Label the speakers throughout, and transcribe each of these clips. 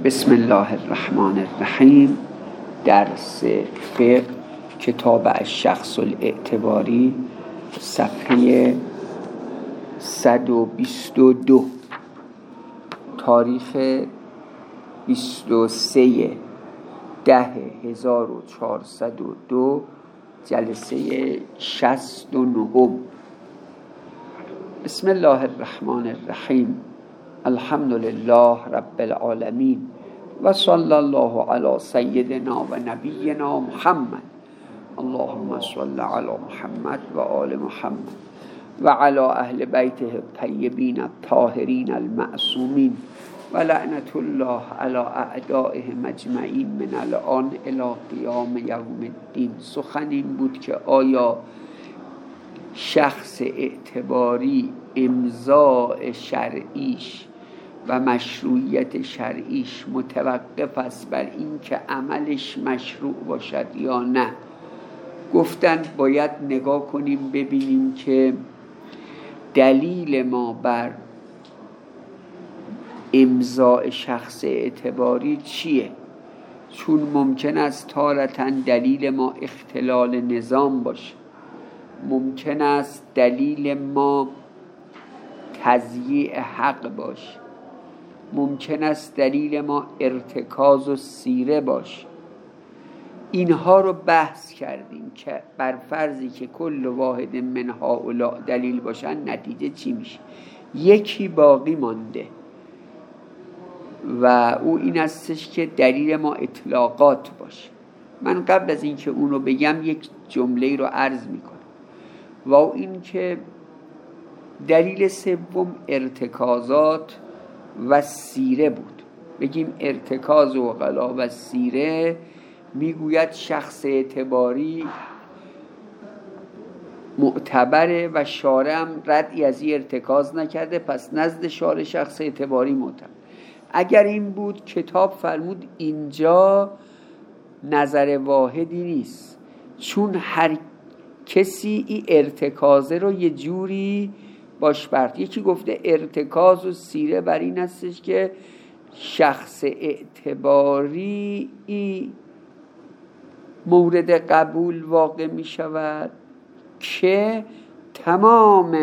Speaker 1: بسم الله الرحمن الرحیم. درس فقه کتاب الشخص الاعتباری صفحه 122 تاریخ 23/10/1402 جلسه 69. بسم الله الرحمن الرحیم. الحمد لله رب العالمین و صلی الله علی سیدنا و نبینا محمد. اللهم صل علی محمد و آل محمد و علی اهل بیته الطیبین الطاهرین المعصومین و لعنت الله علی اعدائهم اجمعین من الان الی قیام یوم الدین. سخن این بود که آیا شخص اعتباری امضاء شرعیش و مشروعیت شرعیش متوقف است بر این که عملش مشروع باشد یا نه؟ گفتن باید نگاه کنیم ببینیم که دلیل ما بر امضاء شخص اعتباری چیه، چون ممکن است تارةً دلیل ما اختلال نظام باشه، ممکن است دلیل ما تضییع حق باشه، ممکن است دلیل ما ارتکاز و سیره باشه. اینها رو بحث کردیم که بر فرضی که کل واحد من هؤلاء دلیل باشن نتیجه چی میشه. یکی باقی مانده و او این استش که دلیل ما اطلاقات باشه. من قبل از این که اونو بگم یک جمله رو عرض میکنم و این که دلیل سوم ارتکازات و سیره بود. بگیم ارتکاز عقلا و سیره، میگوید شخص اعتباری معتبره و شارع هم ردی از این ارتکاز نکرده، پس نزد شارع شخص اعتباری معتبر. اگر این بود کتاب فرمود اینجا نظر واحدی نیست، چون هر کسی این ارتکازه رو یه جوری باش برد. یکی گفته ارتکاز و سیره بر این هستش که شخص اعتباری مورد قبول واقع می شود که تمام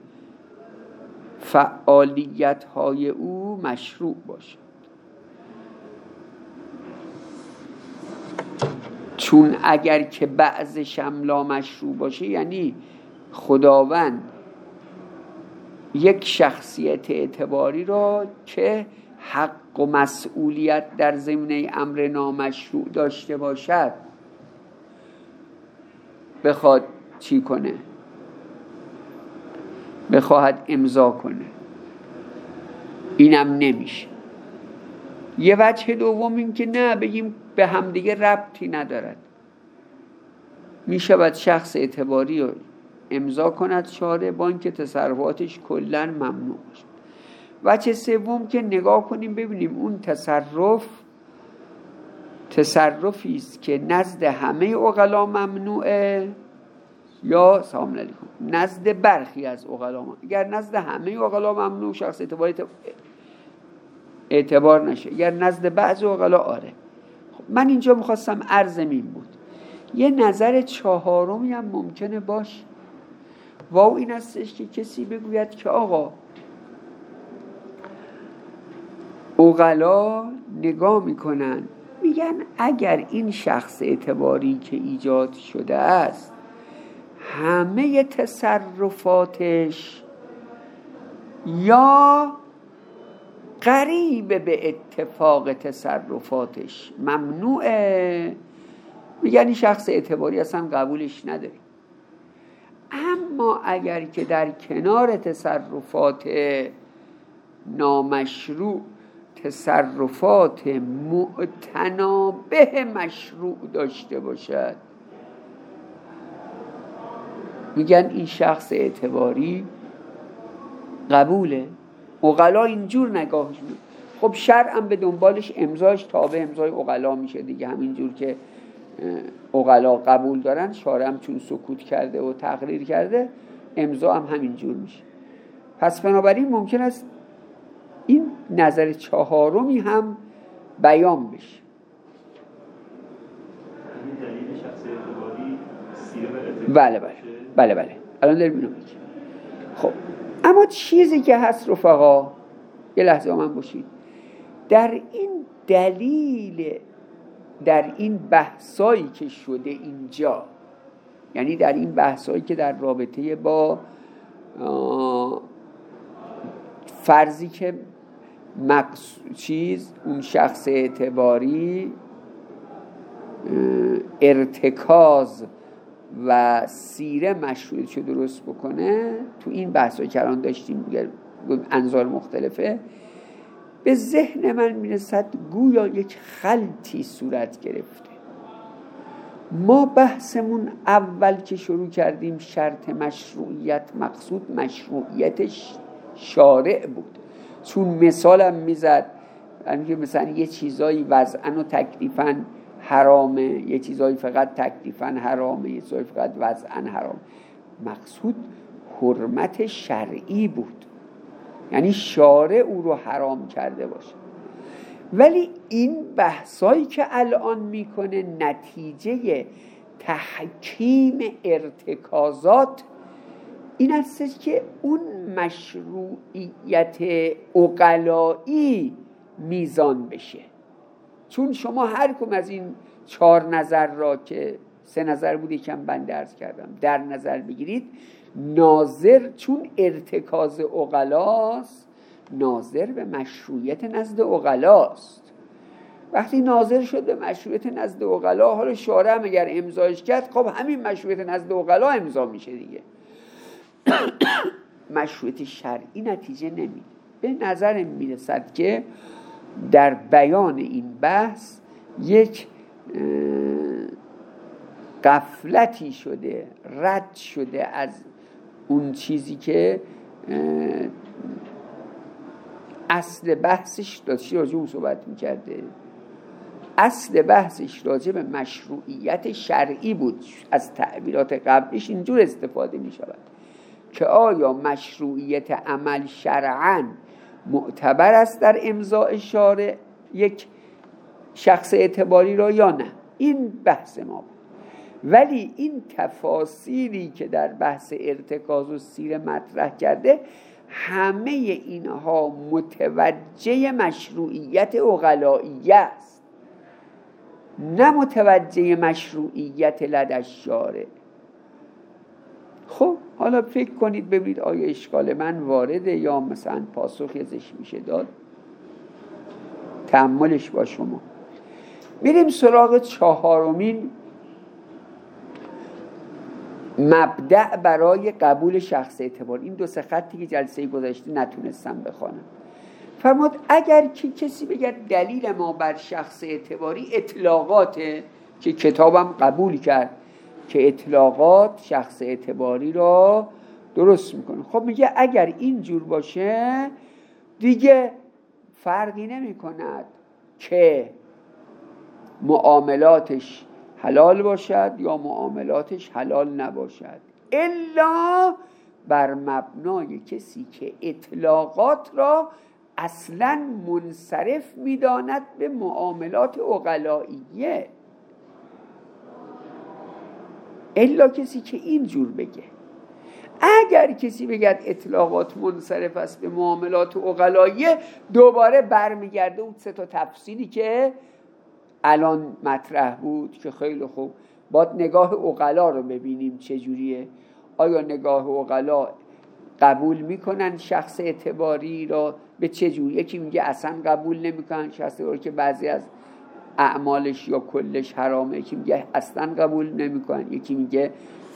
Speaker 1: فعالیت های او مشروع باشد، چون اگر که بعضش هم لا مشروع باشه یعنی خداوند یک شخصیت اعتباری را که حق و مسئولیت در ضمن امر نامشروع داشته باشد بخواد چی کنه؟ بخواهد امضا کنه. اینم نمیشه. یه وجه دوم این که نه، بگیم به همدیگه ربطی ندارد، میشود شخص اعتباری رو امضا کند شارع با اینکه تصرفاتش کلا ممنوع باشد. وجه سوم که نگاه کنیم ببینیم اون تصرفی است که نزد همه عقلا ممنوعه یا سلام علیکم نزد برخی از عقلا ممنوع. اگر نزد همه عقلا ممنوع شخص اعتباری اعتبار نشه، اگر نزد بعض عقلا آره. خب من اینجا میخواستم عرضم این بود. یه نظر چهارمی هم ممکنه باشه و این هستش که کسی بگوید که آقا عقلا نگاه میکنن میگن اگر این شخص اعتباری که ایجاد شده است همه تصرفاتش یا قریب به اتفاق تصرفاتش ممنوعه، میگن این شخص اعتباری اصلا قبولش نداریم. اما اگر که در کنار تصرفات نامشروع تصرفات متنابه مشروع داشته باشد، میگن این شخص اعتباری قبوله. عقلا اینجور نگاهش میکنه. خب شرع هم به دنبالش امضاش تابع امضای عقلا میشه دیگه. همینجور که عقلا قبول دارن، شارع هم چون سکوت کرده و تقریر کرده امضا هم همینجور میشه. پس بنابراین ممکن است این نظر چهارمی هم بیان بشه.
Speaker 2: دلیل شخص اعتباری سیره و ارتکاز.
Speaker 1: بله الان داریم اینو میگیم. خب اما چیزی که هست رفقا، یه لحظه با من باشید، در این بحثایی که شده اینجا، یعنی در این بحثایی که در رابطه با فرضی که اون شخص اعتباری ارتکاز و سیره مشروعیتشو درست بکنه، تو این بحثایی که الان داشتیم انظار مختلفه، به ذهن من میرسد گویا یک خلطی صورت گرفته. ما بحثمون اول که شروع کردیم شرط مشروعیت، مقصود مشروعیت شارع بود، چون مثالم میزد مثلا یه چیزایی وضعاً و تکلیفاً حرامه، یه چیزایی فقط تکلیفاً حرامه، یه چیزایی فقط وضعاً حرام. مقصود حرمت شرعی بود، یعنی شارع او رو حرام کرده باشه. ولی این بحثایی که الان میکنه نتیجه تحکیم ارتکازات این است که اون مشروعیت عقلایی میزان بشه. چون شما هر کم از این 4 نظر را که 3 نظر بود یکم بنده عرض کردم در نظر بگیرید، ناظر چون ارتکاز عقلاست، ناظر به مشروعیت نزد عقلاست. وقتی ناظر شد به مشروعیت نزد عقلا، حالا شارع هم اگر امضاش کرد، خب همین مشروعیت نزد عقلا امضا میشه دیگه. مشروعیت شرعی نتیجه نمیده. به نظر میرسد که در بیان این بحث یک غفلتی شده، رد شده از اون چیزی که اصل بحثش داشتی راجع اون صحبت میکرده. اصل بحثش راجع به مشروعیت شرعی بود. از تعبیرات قبلیش اینجور استفاده میشود که آیا مشروعیت عمل شرعاً معتبر است در امضاء شارع یک شخص اعتباری را یا نه. این بحث ما بود. ولی این تفاصیلی که در بحث ارتکاز و سیره مطرح کرده، همه اینها متوجه مشروعیت عقلایی است، نه متوجه مشروعیت لدى الشارع. خب حالا فکر کنید ببینید آیا اشکال من وارده یا مثلا پاسخی ازش میشه داد. تأملش با شما. میریم سراغ 4مین مبدأ برای قبول شخص اعتبار. این 2 خطی که جلسه گذشته نتونستم بخوانم. فرمود اگر که کسی بگه دلیل ما بر شخص اعتباری اطلاقاته، که کتابم قبول کرد که اطلاقات شخص اعتباری را درست میکنه. خب میگه اگر اینجور باشه دیگه فرقی نمی کند که معاملاتش حلال باشد یا معاملاتش حلال نباشد، الا بر مبنای کسی که اطلاقات را اصلا منصرف میداند به معاملات عقلائیه. الا کسی که اینجور بگه. اگر کسی بگه اطلاقات منصرف است به معاملات عقلائیه، دوباره برمیگرده اون 3 تفصیلی که الان مطرح بود که خیلی خوب باید نگاه عقلا رو ببینیم چجوریه. آیا نگاه عقلا قبول میکنن شخص اعتباری را به چجوری؟ یکی میگه اصلا قبول نمیکنن شخص اعتباری که بعضی از اعمالش یا کلش حرامه، یکی میگه اصلا قبول نمیکنن، یکی میگه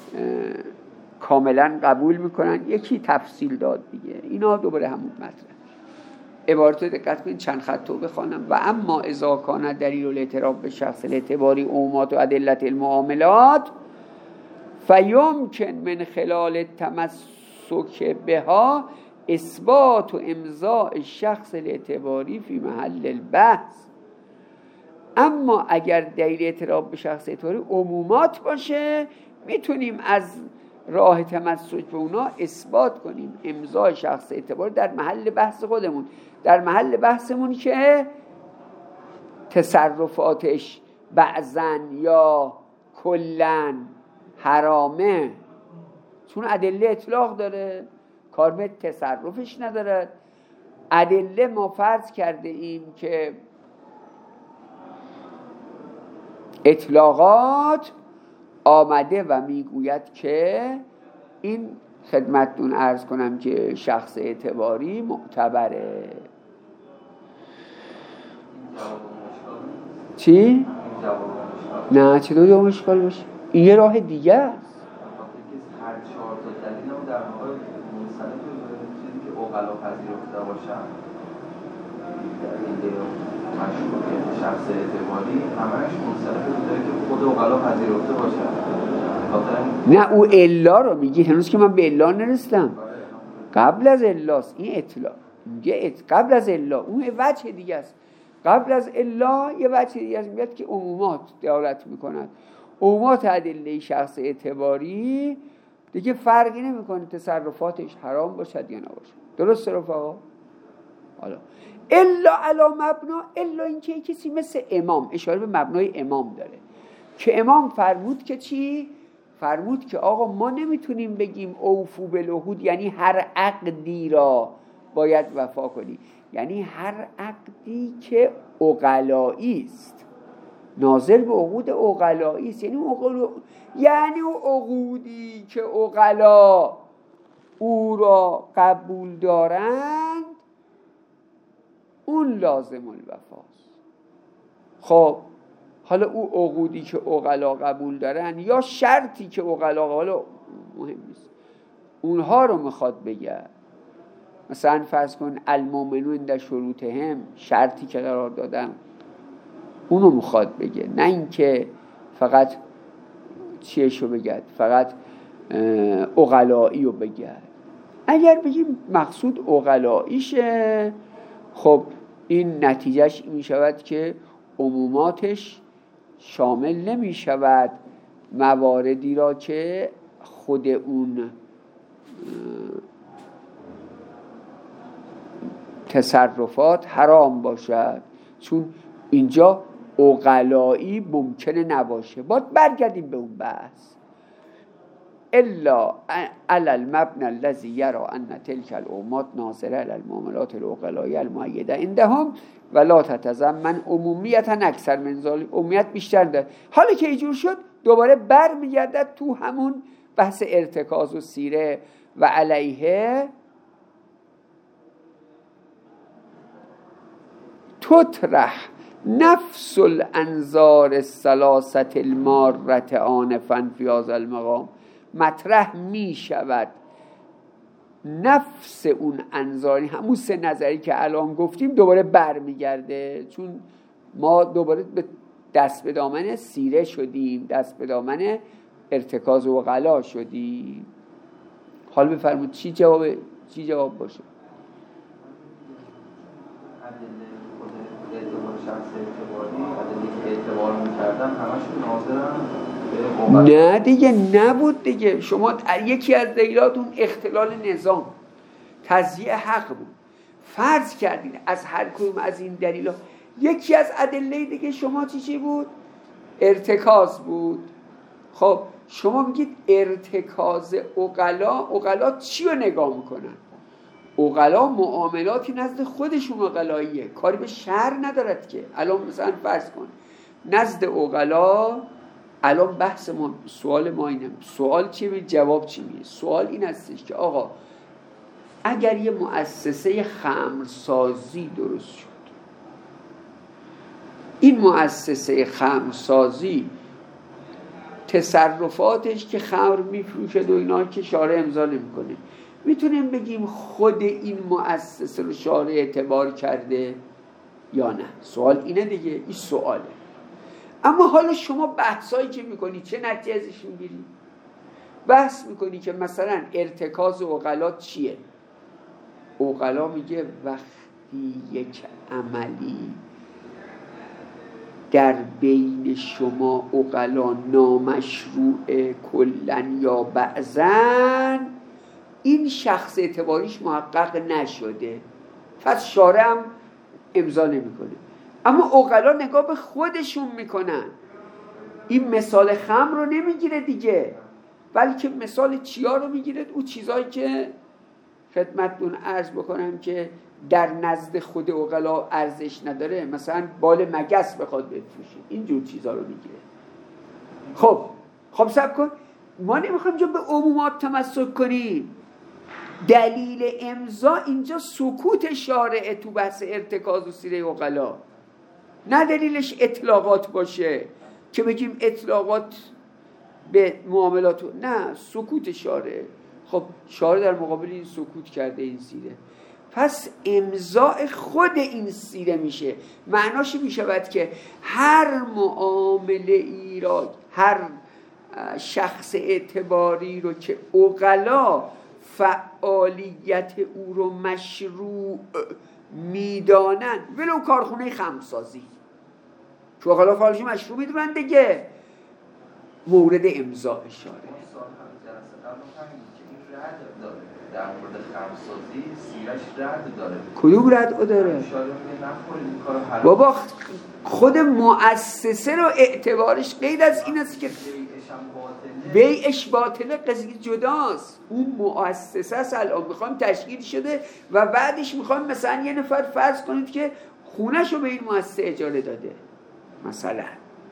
Speaker 1: کاملا قبول میکنن، یکی تفصیل داد دیگه. اینا دوباره همون مطرح. عبارت رو دقت کنید، چند خط رو بخوانم. و اما اذا کان دلیل الاعتراف به شخص الاعتباری عمومات و ادلت المعاملات فیمکن من خلال التمسک بها اثبات و امضاء شخص الاعتباری فی محل البحث. اما اگر دلیل اعتراف به شخص اعتباری عمومات باشه، میتونیم از راه تمسک به اونا اثبات کنیم امضای شخص اعتباری در محل بحث خودمون، در محل بحثمون که تصرفاتش بعضن یا کلن حرامه، چون ادله اطلاق داره، کار به تصرفش نداره. ادله ما فرض کرده ایم که اطلاقات آمده و میگوید که این خدمتتون عرض کنم که شخص اعتباری معتبره. چی؟ نه چطور جواب اشکال باشه؟ این یه راه دیگه است.
Speaker 3: هر 4 تا دلیل هم در واقع منصرف به چیزی که عقلا پذیرفته باشن، دلیل مشروعیت شخص اعتباری همش منصرف به جایی که خود عقلا پذیرفته باشن.
Speaker 1: نه او الا رو میگی، هنوز که من به الا نرسیدم. قبل از الاست این اطلاع، میگه قبل از الا اون وجه دیگه است. قبل از الا یه وجه دیگه است، میگه که عمومات دلالت میکنند. عمومات ادله شخص اعتباری دیگه فرقی نمیکنه تصرفاتش حرام باشد یا نباشد. درست رفقا؟ حالا الا علی مبنا، الا اینکه کسی مثل امام، اشاره به مبنای امام داره که امام فرمود که چی؟ فرمود که آقا ما نمیتونیم بگیم اوفو بالعهود، یعنی هر عقدی را باید وفا کنی، یعنی هر عقدی که عقلایی است، ناظر به عقود عقلایی است، یعنی عقودی که عقلا او را قبول دارند اون لازم الوفاست. خب حالا او عقودی که عقلا قبول دارن یا شرطی که عقلا، حالا مهم نیست، اونها رو میخواد بگه. مثلا فرض کن المؤمنون در شروطهم، شرطی که قرار دادن اونو میخواد بگه، نه اینکه فقط چیشو بگه، فقط عقلایی رو بگه. اگر بگیم مقصود عقلاییشه، خب این نتیجهش می شود که عموماتش شامل نمی شود مواردی را که خود اون تصرفات حرام باشد، چون اینجا عقلایی ممکنه نباشه. باید برگردیم به اون بحث. الا علی المبنى الذي يرى ان تلك العمومات ناظره علی المعاملات العقلائیه المؤیده عندهم ولا تتضمن عمومیت اکثر من ذلك، عمومیت بیشتر داره. حالا که اینجور شد دوباره بر میگردد تو همون بحث ارتکاز و سیره و علیه تطرح نفس الانظار الثلاثه الماره آنفا فی هذا المقام، مطرح می شود نفس اون انظاری، همون 3 نظری که الان گفتیم دوباره بر میگرده، چون ما دوباره به دست به دامن سیره شدیم، دست به دامن ارتکاز و غلا شدیم. حال بفرمود چی جواب باشه؟
Speaker 3: اعتبار شخص اعتباری، ادله که اعتبار می‌کردن همشون ناظرن.
Speaker 1: نه دیگه نبود دیگه. شما یکی از دلیلاتون اختلال نظام، تضییع حق بود. فرض کردین از هر کدوم از این دلیلا یکی از ادله دیگه شما چی بود؟ ارتکاز بود. خب شما میگید ارتکاز عقلا چی رو نگاه میکنن؟ عقلا معاملاتی نزد خودشون عقلاییه، کاری به شرع ندارد که. الان مثلا فرض کن نزد عقلا، الان بحث ما، سوال ما اینه، سوال چی می جواب چی می؟ سوال این هستش که آقا اگر یه مؤسسه خمرسازی درست شد، این مؤسسه خمرسازی تصرفاتش که خمر میفروشه و اینا که شارع امضا نمیکنه، میتونیم بگیم خود این مؤسسه رو شارع اعتبار کرده یا نه؟ سوال اینه دیگه، این سواله. اما حالا شما بحثایی که میکنی چه نتیجه ازش میگیری؟ بحث میکنی که مثلا ارتکاز عقلا چیه؟ عقلا میگه وقتی یک عملی در بین شما عقلا نامشروع کلن یا بعضن، این شخص اعتباریش محقق نشده، پس شارع هم امضا نمیکنه. اما عقلا نگاه به خودشون میکنن. این مثال خمر رو نمیگیره دیگه، بلکه مثال چیا رو میگیره؟ اون چیزایی که خدمتتون عرض بکنم که در نزد خود عقلا ارزش نداره، مثلا بال مگس بخواد بفروشید، اینجور چیزا رو میگیره. خب صبر کن، ما نمیخوایم جا به عمومات تمسک کنیم. دلیل امضا اینجا سکوت شارع تو بحث ارتکاز و سیره عقلا، نه دلیلش اطلاقات باشه که بگیم اطلاقات به معاملات، نه، سکوت شارع. خب شارع در مقابل این سکوت کرده این سیره، پس امضاء خود این سیره میشه. معناش میشود که هر معامله ای را، هر شخص اعتباری رو که عقلا فعالیت او رو مشروع میدانن، ولو کارخونه خمرسازی که عقلا فعالیتش مشروع میدونن دیگه، مورد امضاء شارع.
Speaker 3: در مورد خمرسازی سیرش رد داره.
Speaker 1: کدوم رد داره؟ بابا خود مؤسسه رو اعتبارش غیر از این است که بیعش باطله، قضیه جداست. اون مؤسسه است الان میخوام تشکیل شده و بعدش میخوام مثلا یه نفر فرض کنید که خونه‌شو به این مؤسسه اجاره داده مثلا،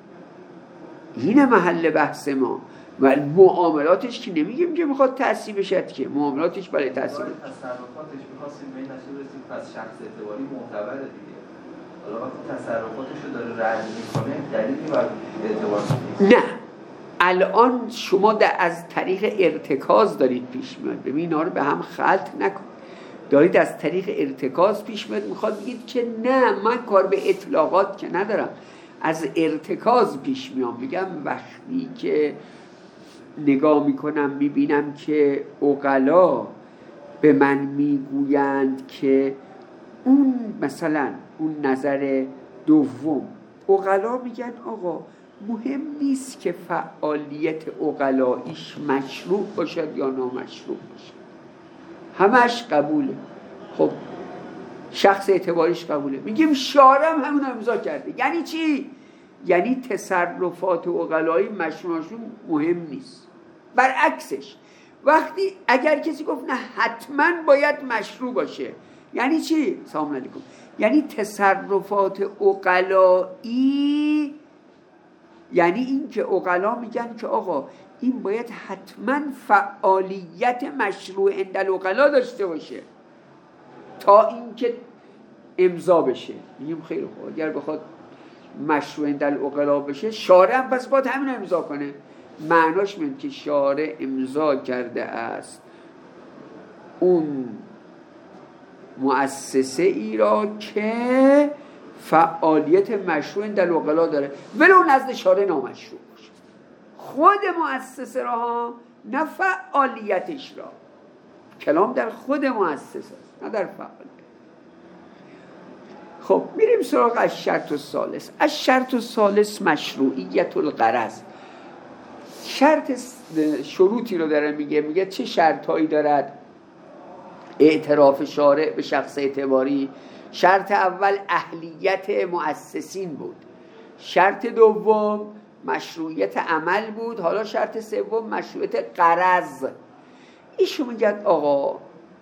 Speaker 1: اینه محل بحث ما. و معاملاتش که نمیگیم که میخواد تأثیر بشد، که معاملاتش برای تأثیر بشد،
Speaker 3: تصرفاتش میخواستیم به این نتیجه برسیم پس شخص اعتباری معتبره دیگه. حالا وقتی تصرفاتش رو داره رد میکنه دلیلی بر اعتبار نیست.
Speaker 1: نه، الان شما از طریق ارتکاز دارید پیش میاد. ببین اینا رو به هم خلط نکن. دارید از طریق ارتکاز پیش میاد، میخواد بگید که نه من کار به اطلاقات که ندارم، از ارتکاز پیش میام. میگم وقتی که نگاه میکنم میبینم که عقلا به من میگویند که اون مثلا اون نظر دوم، عقلا میگن آقا مهم نیست که فعالیت عقلاییش مشروع باشد یا نامشروع باشد، همش قبوله. خب شخص اعتباریش قبوله. میگیم شارع هم همون امضا کرده. یعنی چی؟ یعنی تصرفات عقلایی مشروعشون مهم نیست. برعکسش وقتی اگر کسی گفت نه حتما باید مشروع باشه، یعنی چی؟ سلام علیکم. یعنی تصرفات عقلایی، یعنی این که عقلا میگن که آقا این باید حتما فعالیت مشروع عند العقلا داشته باشه تا اینکه امضا بشه. میگیم خیلی خوب، اگر بخواد مشروع عند العقلا بشه شارع هم پس باید همین امضا کنه. معناش میگه که شارع امضا کرده است اون مؤسسه ای را که فعالیت مشروع در عقلا داره، ولو نزد شارع نامشروع باشه. خود مؤسسه را، نه فعالیتش را. کلام در خود مؤسسه است، نه در فعالیت. خب میریم سراغ از شرط الثالث. از شرط الثالث مشروعیت الغرض. شروطی رو داره میگه چه شرطهایی دارد اعتراف شارع به شخص اعتباری. شرط اول اهلیت مؤسسین بود، شرط دوم مشروعیت عمل بود، حالا شرط سوم مشروعیت غرض. ایشون میگه آقا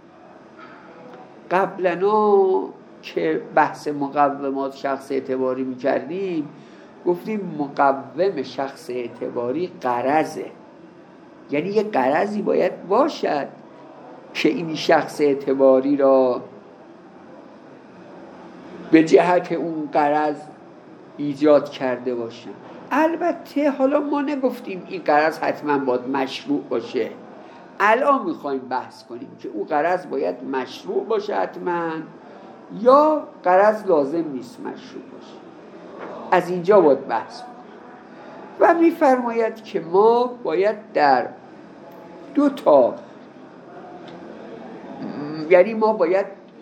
Speaker 1: قبلنا که بحث مقومات شخص اعتباری میکردیم گفتیم مقوم شخص اعتباری غرضه، یعنی یه غرضی باید باشد که این شخص اعتباری را به جهت اون غرض ایجاد کرده باشن. البته حالا ما نگفتیم این غرض حتما باید مشروع باشه، الان میخوایم بحث کنیم که اون غرض باید مشروع باشه حتما یا غرض لازم نیست مشروع باشه. از اینجا باید بحث کنیم و میفرماید که ما باید در دو تا، یعنی ما باید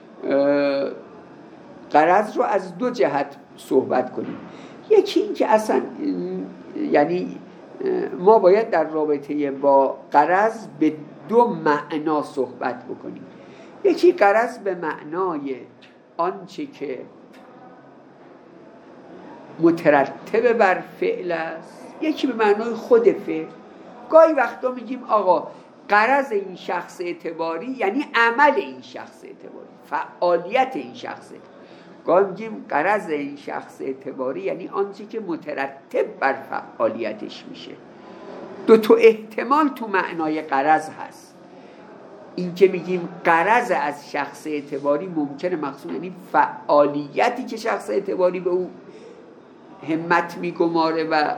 Speaker 1: غرض رو از دو جهت صحبت کنیم. یکی این که اصلا یعنی ما باید در رابطه با غرض به دو معنا صحبت بکنیم. یکی غرض به معنای آنچه که مترتب بر فعل است، یکی به معنای خود فعل. گاهی وقتا میگیم آقا غرض این شخص اعتباری یعنی عمل این شخص اعتباری، فعالیت این شخص اعتباری. گاهی میگیم غرض این شخص اعتباری یعنی آنچه که مترتب بر فعالیتش میشه. دو تا احتمال تو معنای غرض هست. این که میگیم غرض از شخص اعتباری ممکنه مقصود یعنی فعالیتی که شخص اعتباری به او همت میگماره و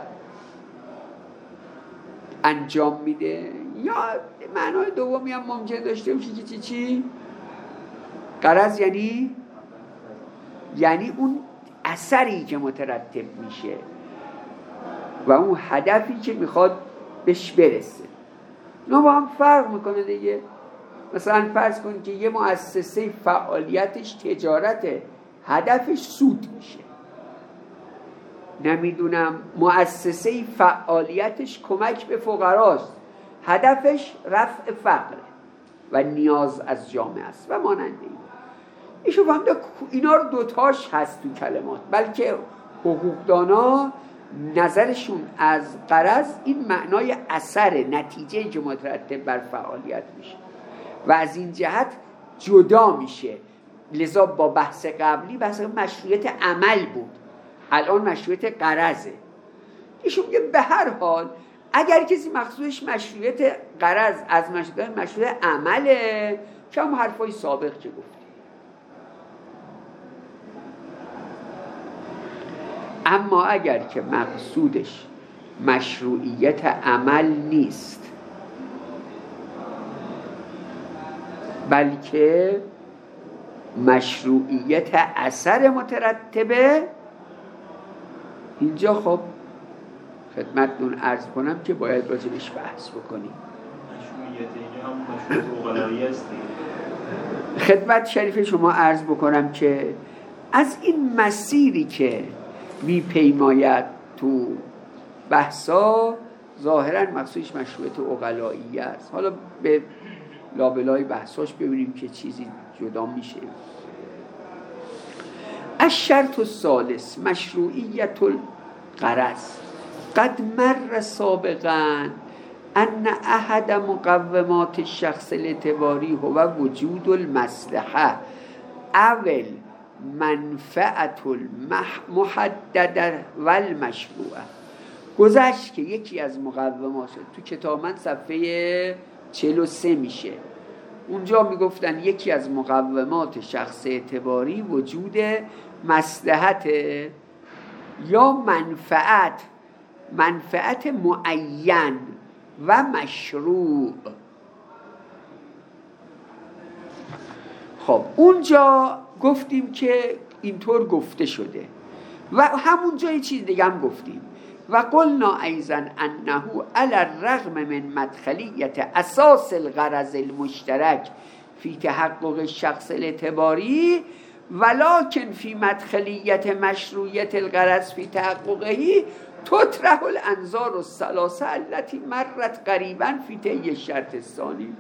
Speaker 1: انجام میده، یا معنای دومی هم ممکن داشته باشه که چی؟ غرض یعنی اون اثری که مترتب میشه و اون هدفی که میخواد بهش برسه. اینا با هم فرق میکنه دیگه. مثلا فرض کنید که یه مؤسسه فعالیتش تجارته، هدفش سود میشه. نمیدونم مؤسسه فعالیتش کمک به فقراست، هدفش رفع فقر و نیاز از جامعه است و مانند این. ایشون فهمده اینا رو دوتاش هست تو کلمات، بلکه حقوقدانا نظرشون از غرض این معنای اثر، نتیجه که مترتب بر فعالیت میشه و از این جهت جدا میشه. لذا با بحث قبلی بحث مشروعیت عمل بود، الان مشروعیت غرضه. ایشون میگه به هر حال اگر کسی مقصودش مشروعیت غرض از مشروعیت عمله که هم حرفای سابق که گفتیم. اما اگر که مقصودش مشروعیت عمل نیست بلکه مشروعیت اثر مترتبه، اینجا خب خدمتتون عرض کنم که باید راجبش بحث بکنیم.
Speaker 2: مشروعیت اینجا هم مشروعیت اوغلایی است.
Speaker 1: خدمت شریف شما عرض بکنم که از این مسیری که میپیماید تو بحثا ظاهرا مقصودش مشروعیت اوغلایی است. حالا به لابلای بحثاش ببینیم که چیزی جدا میشه. الشرط الثالث مشروعیت الغرض. قد مر سابقا ان احد مقومات الشخص الاعتباری هو وجود المصلحه اول منفعت المحدده و المشروعه. گذشت که یکی از مقومات تو کتاب من صفحه 43 میشه، اونجا میگفتن یکی از مقومات شخص اعتباری وجود مصلحت یا منفعت معین و مشروع. خب اونجا گفتیم که اینطور گفته شده و همونجا یه چیز دیگه هم گفتیم و قلنا ایضا انه علی الرغم من مدخلیت اساس الغرض المشترک فی تحقق الشخص الاعتباری ولکن فی مدخلیت مشروعیت الغرض فی تحققه تطرح الانظار الثلاثه التي مرت قریبا فی طی الشرط الثانی.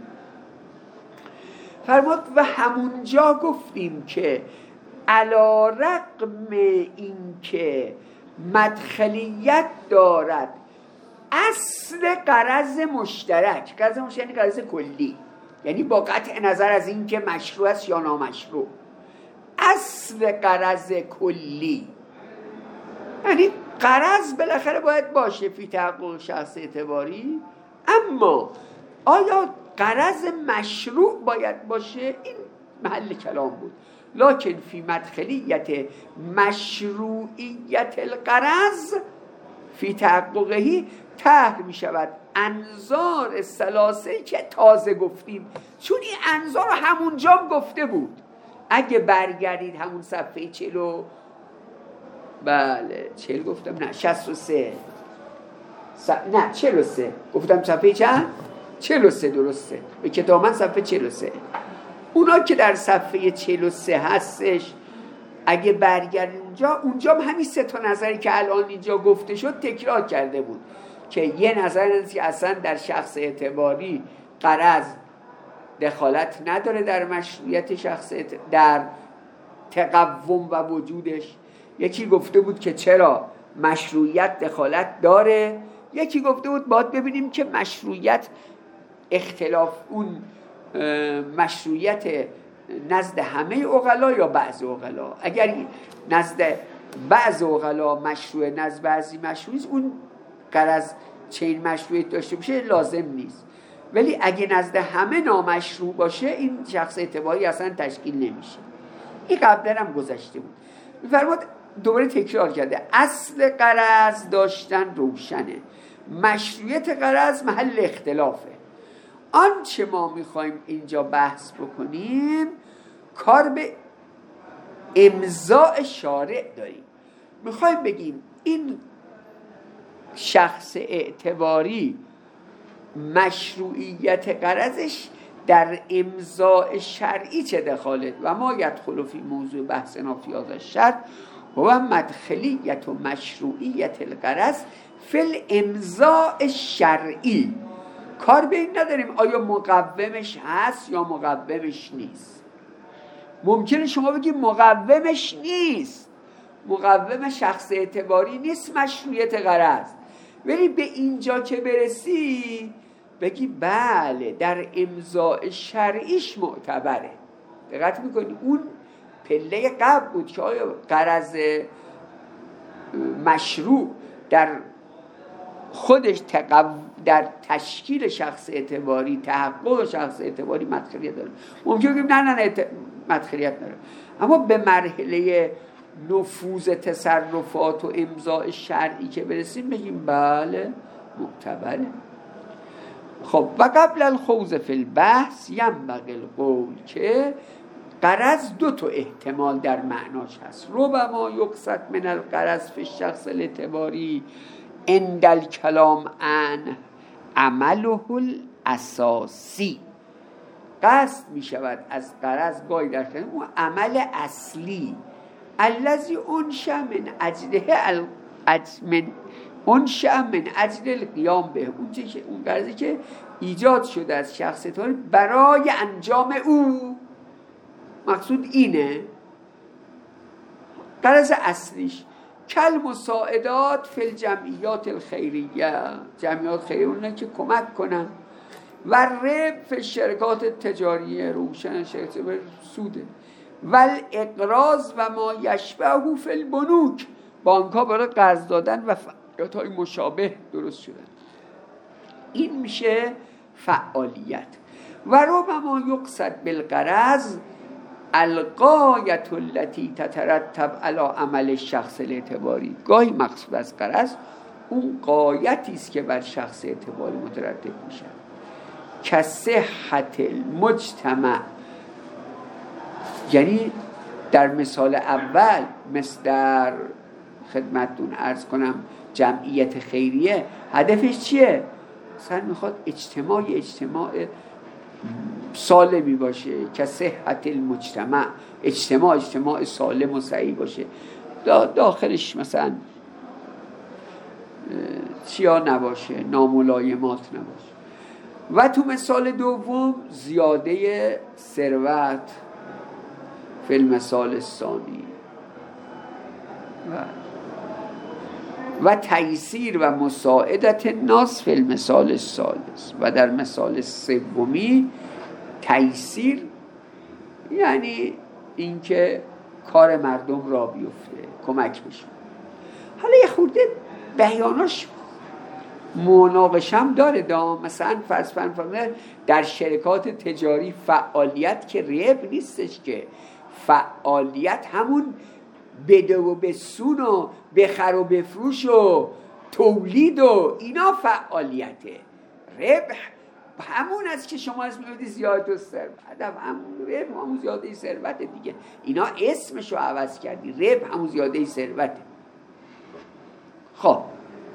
Speaker 1: فرمود و همونجا گفتیم که علی رغم این که مدخلیت دارد اصل غرض مشترک، غرض مشترک یعنی غرض کلی، یعنی با قطع نظر از این که مشروع است یا نامشروع، اصل غرض کلی یعنی غرض بالاخره باید باشه فی تحقق شخص اعتباری. اما آیا غرض مشروع باید باشه؟ این محل کلام بود. لکن فی مدخلیت مشروعیت الغرض فی تحققه طرح می شود انظار ثلاثه که تازه گفتیم، چون این انظار همونجا گفته بود. اگه برگردید همون صفحه 40 گفتم نه 63 نه 43 گفتم صفحه چند؟ 43 درسته، به کتاب من صفحه 43. اونا که در صفحه 43 هستش اگه برگردید اونجا هم همین سه تا نظری که الان اینجا گفته شد تکرار کرده بود که یه نظر است که اصلا در شخص اعتباری غرض دخالت نداره در مشروعیت شخص در تقوم و وجودش. یکی گفته بود که چرا مشروعیت دخالت داره، یکی گفته بود باید ببینیم که مشروعیت اختلاف اون مشروعیت نزد همه عقلا یا بعض عقلا. اگر نزد بعض عقلا مشروع، نزد بعضی مشروع، اون غرض چنین مشروعیت داشته باشه لازم نیست. ولی اگه نزد همه نامشروع باشه این شخص اعتباری اصلا تشکیل نمیشه. این قبلا هم گذشته بود. می‌فرماد دوباره تکرار کرده اصل غرض داشتن روشنه، مشروعیت غرض محل اختلافه. آنچه ما میخوایم اینجا بحث بکنیم کار به امضاء شارع داریم. میخوایم بگیم این شخص اعتباری مشروعیت غرضش در امضاء شرعی چه دخالت و ما یدخل فی موضوع بحثنا فی هذا الشرط و مدخلیت و مشروعیت الغرض فی الامضاء شرعی. کار به این نداریم آیا مقومش هست یا مقومش نیست. ممکنه شما بگید مقومش نیست، مقوم شخص اعتباری نیست مشروعیت غرض، ولی به اینجا که برسی بگی بله در امضاء شرعیش معتبره. دقت میکنی اون پله قبل بود که آیا غرض مشروع در خودش در تشکیل شخص اعتباری، تحقق شخص اعتباری مدخلیت داره. ممکنه بگیم نه مدخلیت داره، اما به مرحله نفوذ تصرفات و امضاء شرعی که برسیم بگیم بله معتبره. خب و قبل الخوض فی البحث ینبغی القول که غرض دو تا احتمال در معناش هست. ربما یقصد من الغرض فی الشخص الاعتباری عند الکلام عن عمله الاساسی. قصد می شود از غرض گاهی در کلام اون عمل اصلی الذی انشأ من اجل القیام به، اون غرضی که ایجاد شده از شخص اعتباری برای انجام او. مقصود اینه غرض اصلیش کل مساعدات فی الجمعیات الخیریه، جمعیات خیریه اونه که کمک کنن، و رب فی الشرکات تجاریه، روشن شرکت سوده، و اقراض و ما یشبهه فی البنوک، بانک ها برای قرض دادن و فعالیت های مشابه درست شدن. این میشه فعالیت. و ربما یقصد بالغرض الغایت التي تترتب علی عمل الشخص الاعتباری. گاهی مقصود از غرض اون غایتی است که بر شخص اعتباری مترتب میشه، که صحت المجتمع. یعنی در مثال اول مثل در خدمتتون عرض کنم جمعیت خیریه، هدفش چیه؟ مثلا میخواد اجتماع سالمی باشه، که صحت المجتمع، اجتماع سالم و صحیح باشه، داخلش مثلا چیا نباشه، ناملایمات نباشه. و تو مثال دوم زیاده ثروت فی المثال الثانی و تیسیر و مساعدت الناس فی المثال الثالث. و در مثال سومی تیسیر یعنی اینکه کار مردم را بیفته، کمک بشه. حالا یه خورده بیاناش مناقشم داره مثلا فرض فرمایید در شرکات تجاری فعالیت که ربح نیستش، که فعالیت همون بده و بسون و بخر و بفروش و تولید و اینا فعالیته. ربح همون است که شما اسم می‌برید زیاده ثروت، همون ربح همون زیاده ثروت دیگه. اینا اسمشو عوض کردی، ربح همون زیاده ثروت. خب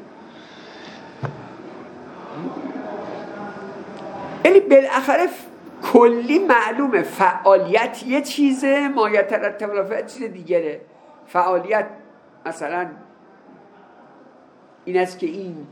Speaker 1: یعنی بالاخره کلی معلومه فعالیت یه چیزه، مایه ترتب چیز دیگره. فعالیت مثلا این است که این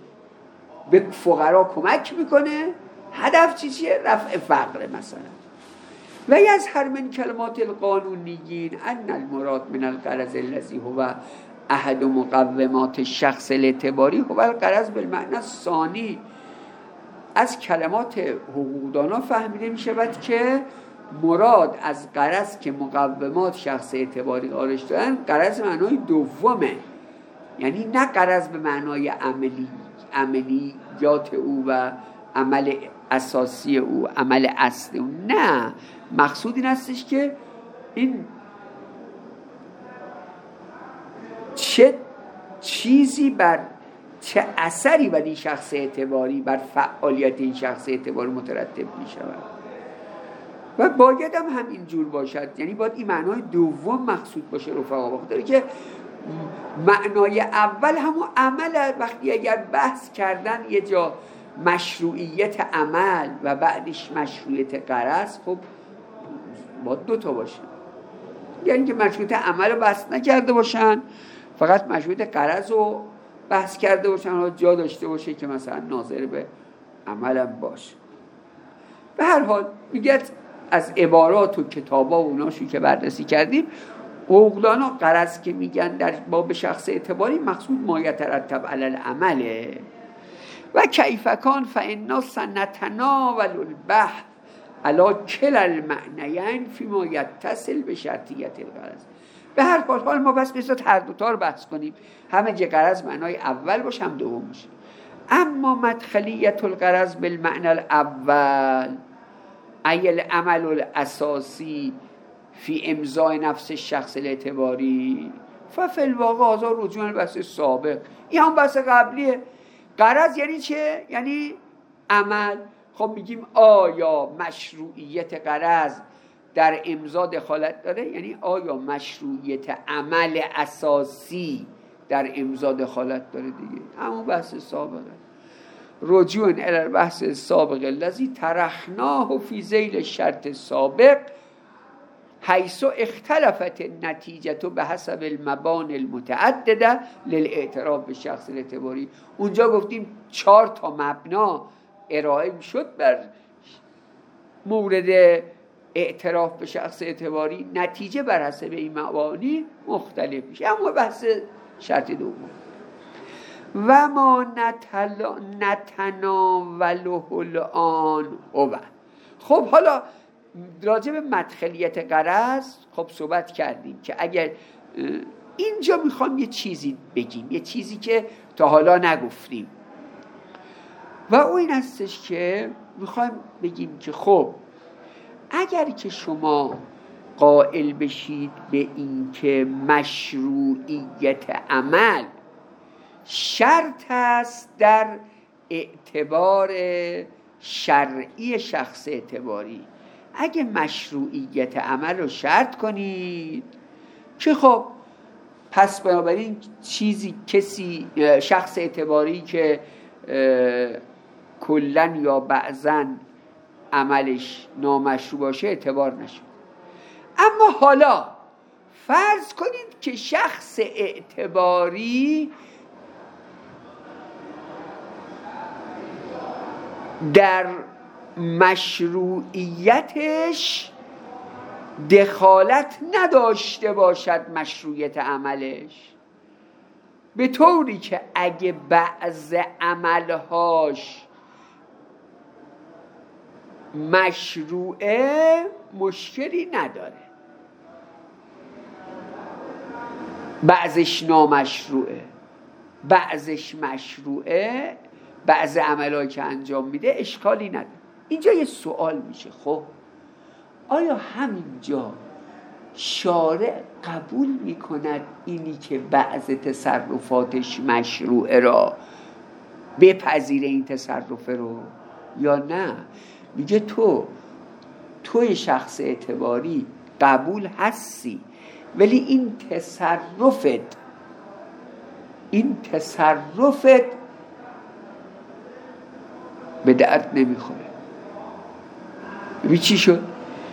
Speaker 1: به فقرا کمک میکنه، هدف چیه؟ رفع فقر مثلا. و یظهر من کلمات القانونیین ان المراد من الغرض الذی هو احد مقومات الشخص الاعتباری هو الغرض بالمعنی الثانی. از کلمات حقوقدانا فهمیده می شود که مراد از غرض که مقومات شخص اعتباری قرارش دادن غرض معنای دومه، یعنی نه غرض به معنای عملیات او و عمل اساسی او، عمل اصلی او. نه، مقصود این هستش که این چه چیزی بر چه اثری بر این شخص اعتباری، بر فعالیت این شخص اعتباری مترتب می شود و باید هم همین جور باشد، یعنی باید این معنای دوم مقصود باشه رفقا، بخاطر که معنای اول همون عمل. وقتی اگر بحث کردن یه جا مشروعیت عمل و بعدش مشروعیت غرض، خب باید دوتا باشه، یعنی که مشروعیت عمل رو بحث نکرده باشن، فقط مشروعیت غرض رو بحث کرده باشن و جا داشته باشه که مثلا ناظر به عملم باشه. به هر حال میگه از عبارات و کتابا و اوناشو که بررسی کردیم، حقوقدانا غرض که میگن در باب شخص اعتباری مقصود ما یترتب علی العمله و کیف کان فإنا سنتناول البحث علی کل المعنیین فیما یتصل به شرطیت الغرض. به هر حال ما بس بذات هر دوتا رو بحث کنیم، همه جه غرض معنای اول باشه هم دوم باشه. اما مدخلیت الغرض بالمعنى الاول ای العمل الاساسی فی امضای نفس الشخص الاعتباری ففی الواقع آزار رجوع بحث سابق. این هم بحث قبلیه. غرض یعنی چه؟ یعنی عمل. خب میگیم آیا مشروعیت غرض در امضا دخالت داره؟ یعنی آیا مشروعیت عمل اساسی در امضا دخالت داره؟ دیگه همون بحث سابقه. رجوع الی بحث سابق الذی طرحناه فی ذیل شرط سابق حیث اختلفت النتیجه به حسب المبانی المتعدده للاعتراف به شخص الاعتباری. اونجا گفتیم 4 تا مبنا ارائه شد بر مورد اعتراف به شخص اعتباری، نتیجه بر حسب این مبانی مختلف میشه. اما بحث شرط دوم و ما نتناوله الان هو. خب حالا راجع به مدخلیت غرض خب صحبت کردیم که اگر اینجا میخوام یه چیزی بگیم، یه چیزی که تا حالا نگفتیم و او این هستش که میخوایم بگیم که خب اگر که شما قائل بشید به این که مشروعیت عمل شرط است در اعتبار شرعی شخص اعتباری، اگه مشروعیت عمل رو شرط کنید که خب پس بنابراین شخص اعتباری که کلن یا بعضن عملش نامشروع باشه اعتبار نشد. اما حالا فرض کنید که شخص اعتباری در مشروعیتش دخالت نداشته باشد، مشروعیت عملش، به طوری که اگه بعض عملهاش مشروعه مشکلی نداره، بعضش نامشروعه، بعضش مشروعه، بعض عملهایی که انجام میده اشکالی نداره. اینجا یه سوال میشه، خب آیا همینجا شارع قبول میکند اینی که بعض تصرفاتش مشروعه را بپذیره این تصرف رو یا نه؟ میگه توی شخص اعتباری قبول هستی ولی این تصرفت به درد نمیخوره. چی شد؟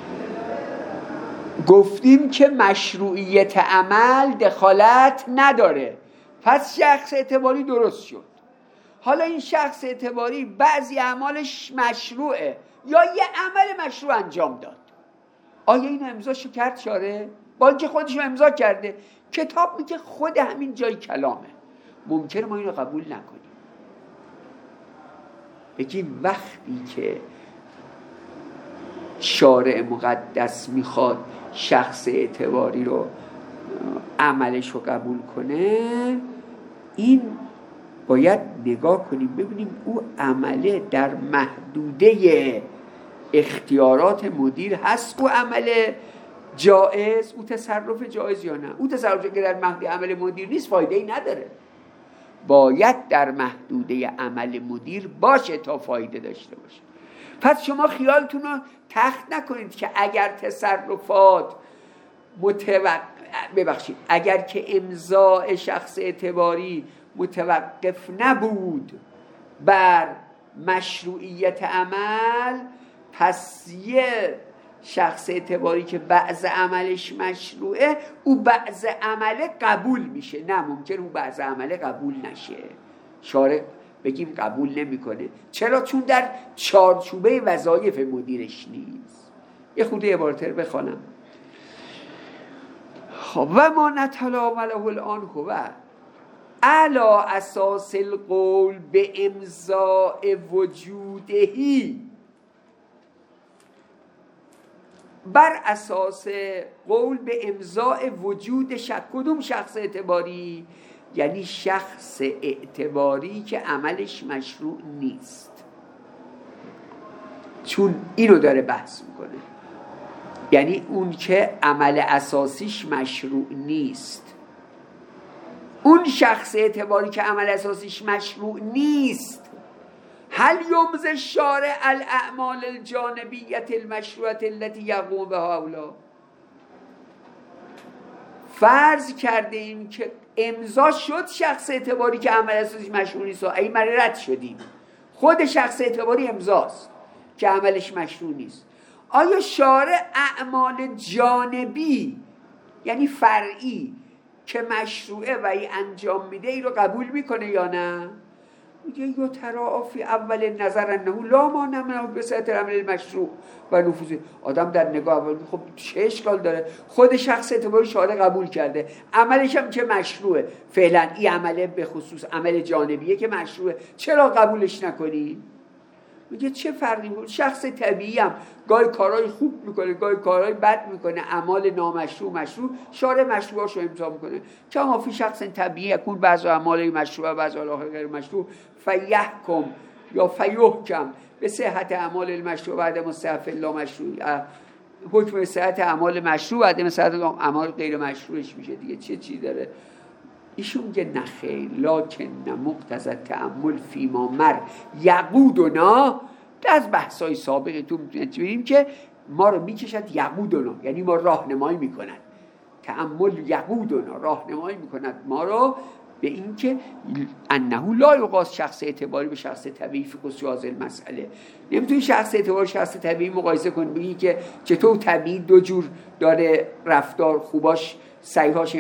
Speaker 1: گفتیم که مشروعیت عمل دخالت نداره، پس شخص اعتباری درست شد. حالا این شخص اعتباری بعضی اعمالش مشروعه یا یه عمل مشروع انجام داد، آیا این امضاشو کرد شارع؟ با اینکه خودشو امضا کرده. کتاب میگه خود همین جای کلامه، ممکنه ما اینو قبول نکنیم، بگیم وقتی که شارع مقدس میخواد شخص اعتباری رو عملش رو قبول کنه، این باید نگاه کنیم ببینیم او عمله در محدوده اختیارات مدیر هست، او عمل جائز، او تصرف جائز یا نه. او تصرف که در محدوده عمل مدیر نیست فایده ای نداره، باید در محدوده عمل مدیر باشه تا فایده داشته باشه. پس شما خیالتون رو تخت نکنید که اگر تصرفات اگر که امضاء شخص اعتباری متوقف نبود بر مشروعیت عمل، پس یه شخص اعتباری که بعض عملش مشروعه او بعض عمله قبول میشه. نه، ممکن اون بعض عمله قبول نشه، شارع بگیم قبول نمیکنه. چرا؟ چون در چارچوبه وظایف مدیرش نیست. یه خورده عبارت رو بخوانم. و ما نتلاوله الان هو علا اساس القول به امضاء وجودهی، بر اساس قول به امضاء وجود کدوم شخص اعتباری؟ یعنی شخص اعتباری که عملش مشروع نیست، چون اینو داره بحث میکنه، یعنی اون که عمل اساسیش مشروع نیست. اون شخص اعتباری که عمل اساسیش مشروع نیست، هل یمض الشارع الاعمال الجانبیت المشروعه التي یقوم بها اولا؟ فرض کرده ایم که امضا شد شخص اعتباری که عمل اساسیش مشروع نیست، ای من رد شدیم، خود شخص اعتباری امضاست که عملش مشروع نیست. آیا شارع اعمال جانبی یعنی فرعی که مشروعه و ای انجام میده ای رو قبول میکنه یا نه؟ میگه یا ترا فی اول نظر انه لا مانع منه بصحت العمل مشروع و نفوذه. آدم در نگاه اول خب چه اشکال داره؟ خود شخص اعتباری شارع قبول کرده، عملش هم که مشروعه، فعلا این عمله به خصوص عمل جانبیه که مشروعه، چرا قبولش نکنی؟ میگه چه فرقی بود؟ شخص طبیعی هم گاهی کارهای خوب میکنه، گاهی کارهای بد میکنه، اعمال نامشروع مشروع، شارع مشروعاشو امضا میکنه. کما فی شخص طبیعی یکون بعض اعمال مشروع و بعض اعمال غیر مشروع فیحکم یا فیحکم به صحت اعمال المشروع و عدم صحت لا مشروع، حکم صحت اعمال مشروع و عدم صحت اعمال غیر مشروعش میشه دیگه. چه چی داره؟ ایشون میگه نخیر، لکن مقتضی تأمل فیما مر یقودنا. از بحثای سابقی تو میتونیم که ما رو میکشد یقودنا، یعنی ما راهنمایی میکند. تأمل یقودنا، راهنمایی میکند ما رو به این که انه لا یقاس شخص اعتباری به شخص طبیعی فی خصوص المسئله. نمیتونی شخص اعتباری شخص طبیعی مقایسه کنی بگی که چطور طبیعی دو جور داره رفتار، خوباش صحیحاش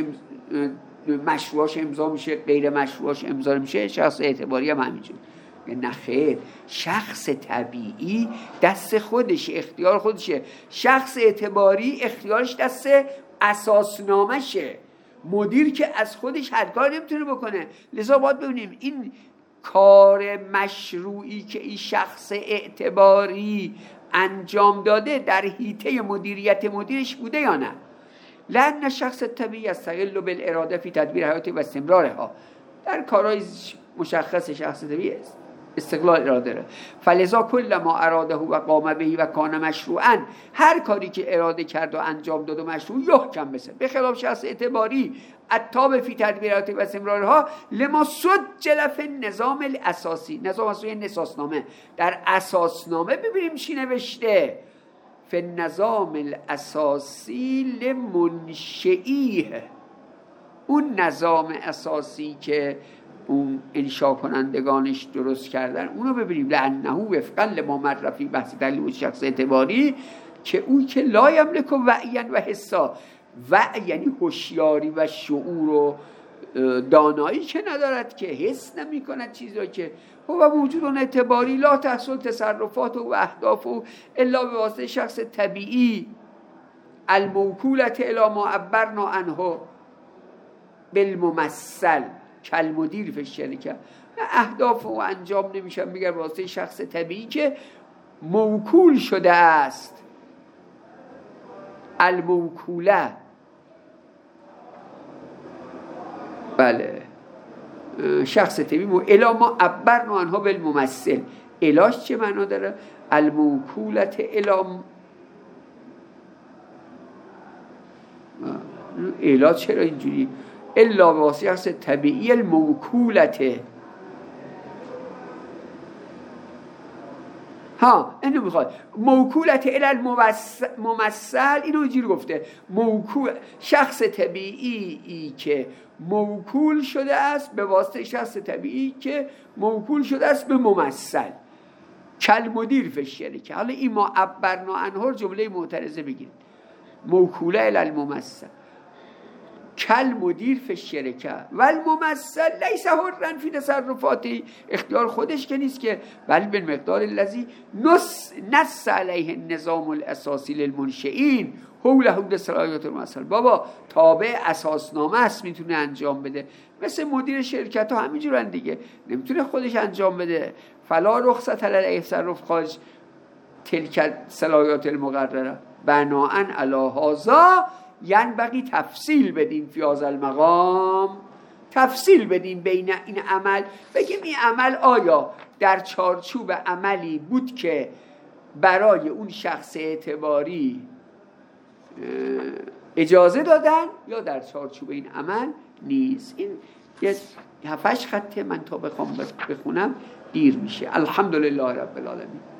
Speaker 1: مشروعاش امضا میشه، غیر مشروعاش امضا میشه، شخص اعتباری هم همینجور. نه خیر، شخص طبیعی دست خودش، اختیار خودشه. شخص اعتباری اختیارش دست اساسنامشه، مدیر که از خودش هر کار نمیتونه بکنه. لذا باید ببینیم این کار مشروعی که این شخص اعتباری انجام داده در حیطه مدیریت مدیرش بوده یا نه. لأن شخص طبیعی یستقل بالاراده فی تدبیر حیاتی و استمرارها. در کارهای مشخص شخص طبیعی استقلال اراده داره. فلذا کل ما اراده و قام بهی و کان مشروعا، هر کاری که اراده کرد و انجام داد و مشروع یحکم بشه. به خلاف شخص اعتباری التابع فی تدبیر حیاتی و استمرارها لما سجل فی النظام الاساسی. نظام اساسی اساسنامه. در اساسنامه ببینیم چی نوشته. فی النظام الاساسی لمنشئیه. اون نظام اساسی که اون انشا کنندگانش درست کردن اونو ببینیم. لانه وفقا لما مر فی بحث دلیل شخص اعتباری که اون که لا یملک وعیا و حسا، وعی یعنی هوشیاری و شعور و دانایی که ندارد، که حس نمی کند چیزایی که هو موجود اون اعتباری لا تحصل تصرفات و اهداف و الا به واسطه شخص طبیعی. الموکولت الی ما عبرنا عنه بالممثل کالمدیر فی الشرکه، اهداف و انجام نمیشن میگن واسه شخص طبیعی که موکول شده است. الموکوله، بله، شخص طبیعی الی ما عبرنا عنه بالممثل. الاش چه معنا داره؟ الموکولت الی الا چرا اینجوری؟ الا به واسه شخص طبیعی الموکولته. ها اینو میخواد موکولت الی الممثل، اینو اینجوری گفته موکول، شخص طبیعی که موکول شده است به واسطه شخص طبیعی که موکول شده است به ممثل کالمدیر فی الشرکه. حالا این ما عبرنا عنه جمله معترضه بگیرید، موکوله الی الممثل کالمدیر فی الشرکه و الممثل لیس حرا فی تصرفاتی، اختیار خودش که نیست که، ولی به مقدار الذی نص علیه النظام الاساسی للمنشئین حول حدود صلاحیت الممثل. بابا تابع اساسنامه است، میتونه انجام بده، مثل مدیر شرکت ها همینجورن دیگه، نمیتونه خودش انجام بده. فلا رخصت علیه تصرف خارج تلک صلاحیات المقرره بناء علی هذا ینبغی تفصیل بدیم فی هذا المقام، تفصیل بدیم بین این عمل، بگیم این عمل آیا در چارچوب عملی بود که برای اون شخص اعتباری اجازه دادن یا در چارچوب این عمل نیست. این یه 7-8 خطه من تا بخوام بخونم دیر میشه. الحمدلله رب العالمین.